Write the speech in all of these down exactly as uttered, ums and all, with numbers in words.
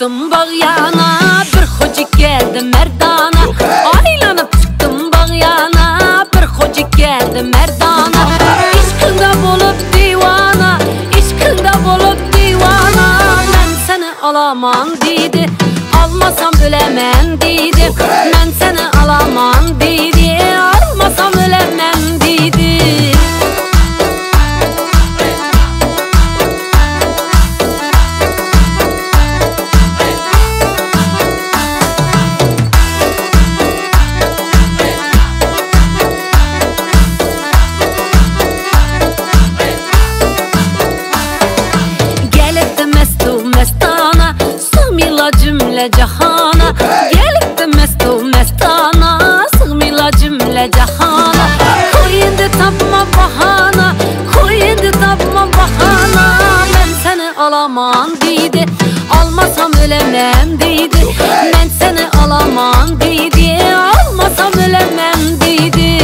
çıktım bağyana, bir hoca geldi merdana. Aylanıp çıktım bağyana, bir hoca geldi merdana. İşkinde bulup divana, işkinde bulup divana. Ben seni alamam dedi, almasam ölemem dedi. Ben seni alamam dedi, almasam ölemem dedi. Cümle cahana gelip de mestu mestana, sığmıyla cümle cahana. Koyundu tapma bahana, koyundu tapma bahana. Ben seni alamam dedi, almasam ölemem dedi. Ben seni alamam dedi, almasam ölemem dedi.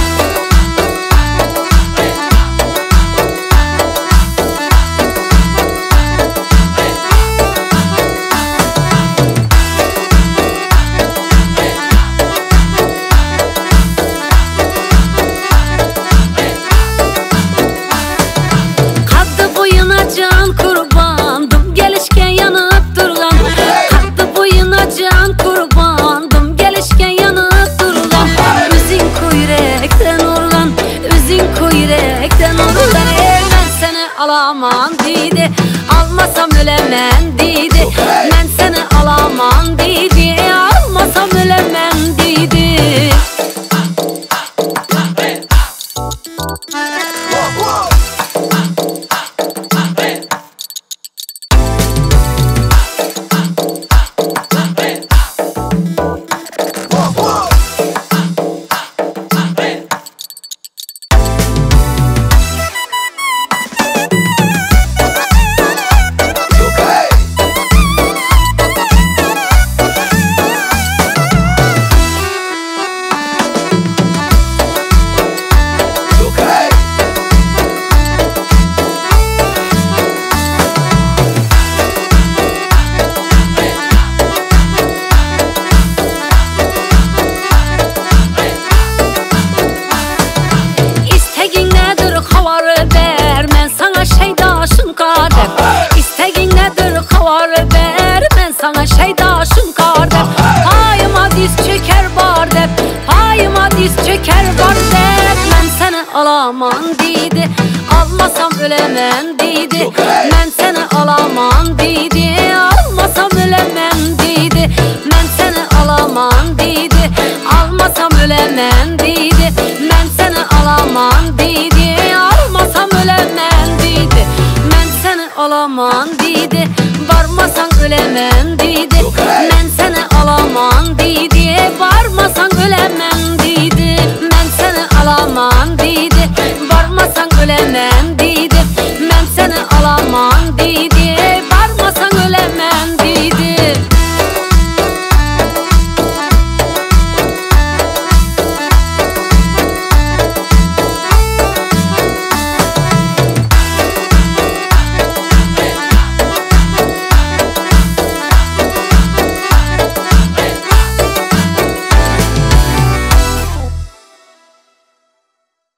Can kurbandım gelişken yanıp durgan. Kalktı boyuna can kurbandım gelişken yanıp durgan. Üzün kuyrekten urgan, üzün kuyrekten urgan. Ben seni alamam dedi, almasam ölemem dedi. Ben seni alamam dedi, almasam ölemem dedi. İsteğin nedir havar ver, ben sana şeydaşım kardeş. Payıma diz çöker var dep, payıma diz çöker var dep. Ben seni alamam dedi, almasam ölemem dedi. Ben seni alamam dedi, almasam ölemem dedi. Ben seni alamam dedi, almasam ölemem dedi. Ben seni alamam dedi, almasam ölemem dedi. Alamam dedi, varmasan ölemem dedi. Ben seni alamam dedi, varmasan ölemem